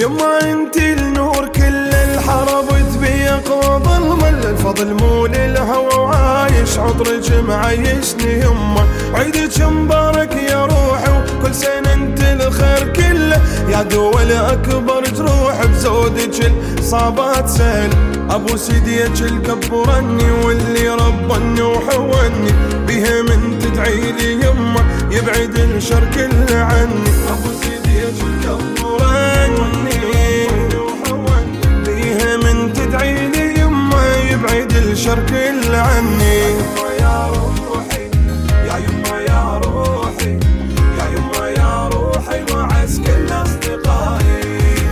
يما انتي النور كل الحرب تبي اقوى ظلم، الفضل مو للهوى وعايش عطرك معيشني يما. عيدك مبارك يا روحي وكل سنة انت الخير كله، يا دول اكبر جروح بزودك الصابات سهل. ابو سيديك الكبرني واللي ربني وحوني، بيها من تدعي لي يما يبعد الشر كله عني. ابو سيديك الكبرني وحوني، بيها من تدعي لي يما يبعد الشر كله عني. يا روحي يا يما يا روحي، يا يما يا روحي وعز كل اصدقائي.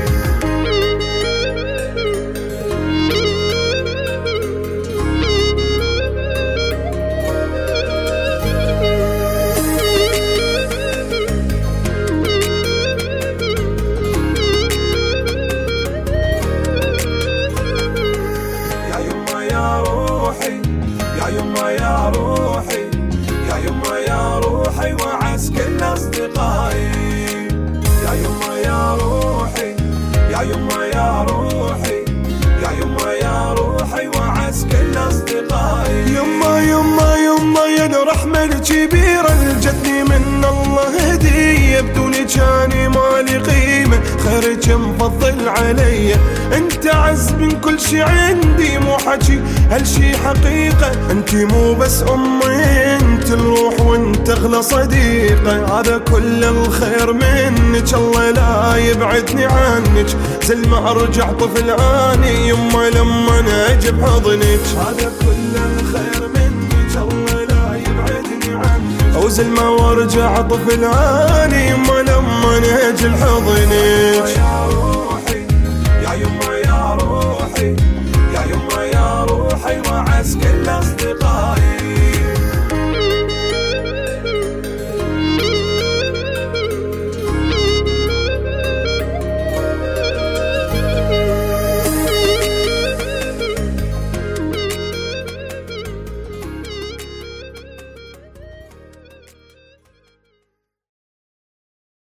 يا يما يا روحي، يا يما يا روحي وعز كل اصدقائي. يا يما يا روحي، يا يما يا روحي، يا يما يا روحي وعز كل اصدقائي. يما يما يما يا الرحمة الكبيرة الجتني من الله هدية، بدونك اني مالي قيمة، خيرك مفضل علي. انت عز من كل شي عندي، مو حكي هالشي حقيقة. انت مو بس امي، انت الروح وانت اغلى صديقة. هذا كل الخير منك، الله لا يبعدني عنك. زل ما ارجع طفل اني يما لما اجي بحضنك. هذا كل الخير منك، الله لا يبعدني عنك. اوزل ما وارجع طفل اني يما لما اجي بحضنك. يا روحي يا يما يا روحي، يا يما يا روحي وعز كل اصدقائي.